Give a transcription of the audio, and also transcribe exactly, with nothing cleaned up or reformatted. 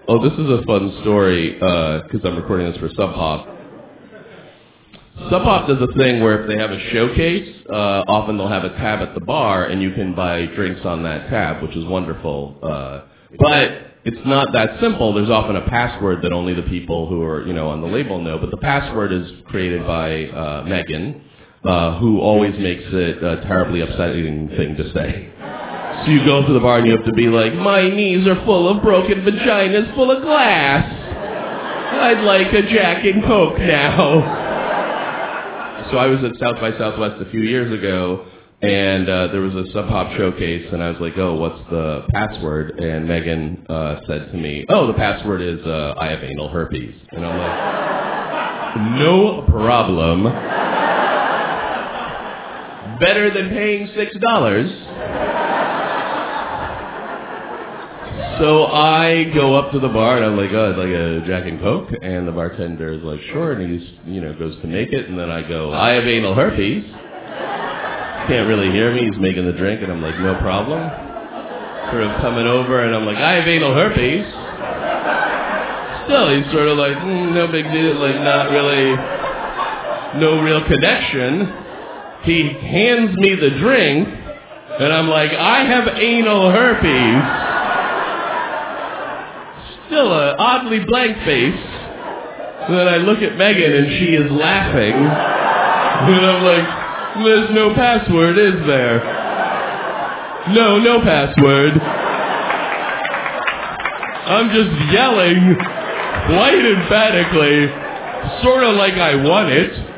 Oh, this is a fun story, because uh, I'm recording this for Sub Pop. Sub Pop does a thing where if they have a showcase, uh, often they'll have a tab at the bar, and you can buy drinks on that tab, which is wonderful. Uh, but it's not that simple. There's often a password that only the people who are, you know, on the label know. But the password is created by uh, Megan, uh, who always makes it a terribly upsetting thing to say. So you go to the bar and you have to be like, my knees are full of broken vaginas full of glass. I'd like a Jack and Coke now. So I was at South by Southwest a few years ago, and uh, there was a Sub Pop showcase, and I was like, oh, what's the password? And Megan uh, said to me, oh, the password is, uh, I have anal herpes. And I'm like, no problem. Better than paying six dollars. So I go up to the bar, and I'm like, oh, I'd like a Jack and Coke. And the bartender is like, sure. And he's, you know, goes to make it. And then I go, I have anal herpes. Can't really hear me. He's making the drink. And I'm like, no problem. Sort of coming over, and I'm like, I have anal herpes. Still, he's sort of like, mm, no big deal. Like, not really, no real connection. He hands me the drink, and I'm like, I have anal herpes. Still an oddly blank face. And then I look at Megan, and she is laughing. And I'm like, there's no password, is there? No, no password. I'm just yelling quite emphatically, sort of like I want it.